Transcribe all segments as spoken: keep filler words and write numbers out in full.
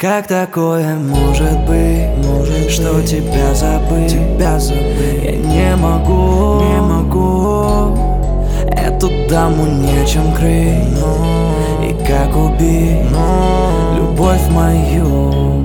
Как такое может быть, может что быть, тебя забыть, тебя забыть. Я не могу, не могу эту даму нечем крыть, но и как убить, но любовь мою.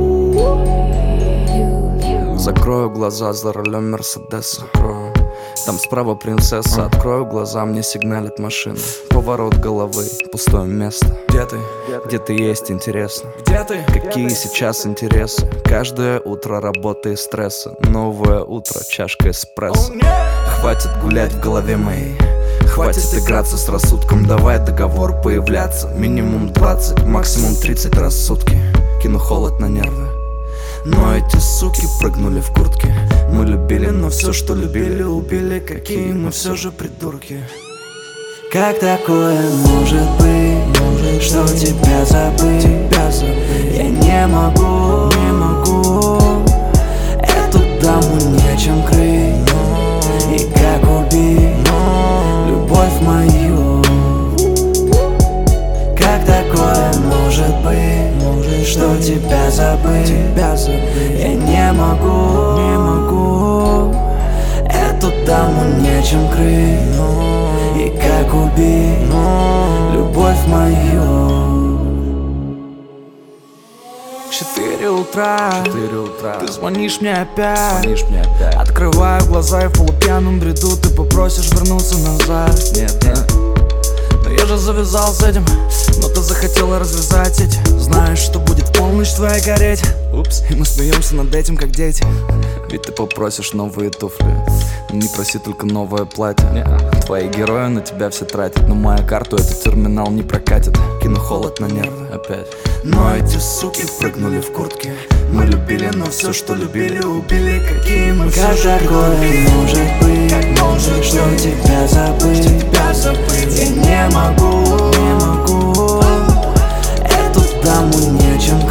Закрою глаза за рулем Мерседеса, там справа принцесса. Открою глаза, мне сигналит машина. Поворот головы, пустое место. Где ты? Где ты есть, интересно? Где ты? Какие сейчас интересы? Каждое утро работа и стресса. Новое утро, чашка эспрессо. Хватит гулять в голове моей, хватит играться с рассудком. Давай договор появляться. Минимум двадцать, максимум тридцать раз в сутки. Кину холод на нервы, но эти суки прыгнули в куртки. Мы любили, но все, что любили, убили. Какие мы все же придурки. Как такое может быть, может что тебя забыть, тебя забыть. Я не могу, не могу эту даму нечем крыть, но и как убить, но любовь мою. Как такое может быть, может что тебя забыть, тебя забыть. Я не могу, не могу эту даму нечем крыть, но и как убить, но любовь мою. Четыре утра, Четыре утра. Ты звонишь мне опять, звонишь мне опять. Открываю глаза и в полупьяном бреду ты попросишь вернуться назад. Нет, нет. Но я же завязал с этим, но ты захотела развязать сеть. Знаешь, что будет в полночь твоя гореть. Упс, и мы смеемся над этим, как дети. Ведь ты попросишь новые туфли, не проси только новое платье. Твои герои на тебя все тратят, но мою карту этот терминал не прокатит. Кину холод на нервы опять. Но эти суки прыгнули в куртки. Мы любили, но все, что любили, убили. Какие мы все же придурки. Как может быть, как может что тебя забыть, тебя забыть. Я не могу, не могу эту даму нечем